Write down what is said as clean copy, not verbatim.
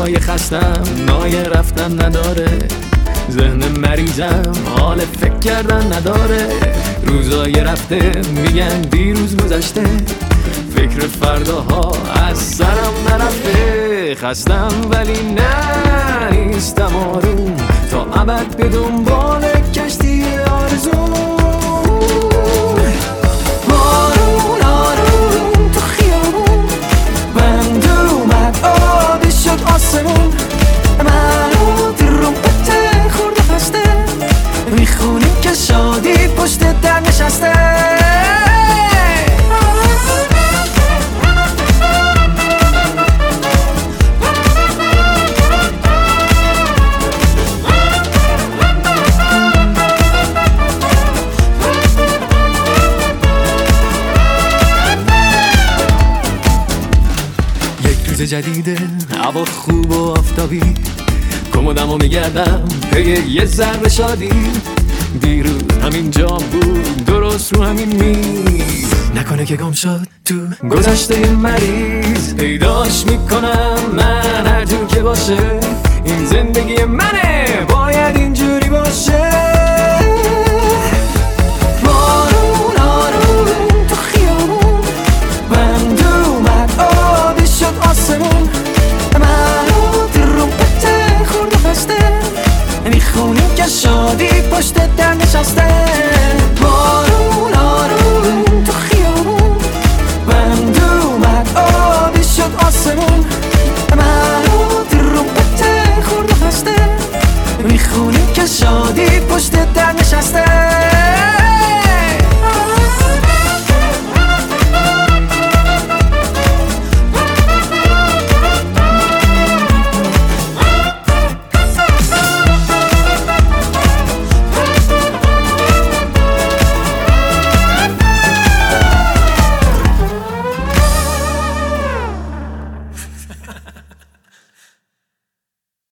شبای خستم نای رفتن نداره، ذهن مریضم حال فکر کردن نداره. روزای رفته میگن دیروز گذشته، فکر فرداها از سرم نرفته. خستم ولی نه نیستم آروم، تا ابد به دنبال کشتی آرزو. آروم آروم تو خیابون بند اومد، آبی شد آسمون، منو درم بته خورده خسته، میخونیم که شادی پشت در نشسته. روز جدیده، هوا خوب و آفتابی، کمدمو میگردم پی یه ذره شادی. دیروز همین جا بود، درست رو همین میز، نکنه که گم شد تو گذشته مریض. پیداش میکنم من هر جور که باشه، این زندگی منه باید اینجوری باشه. آروم آروم تو خیابون بند اومد، آبی شد آسمون،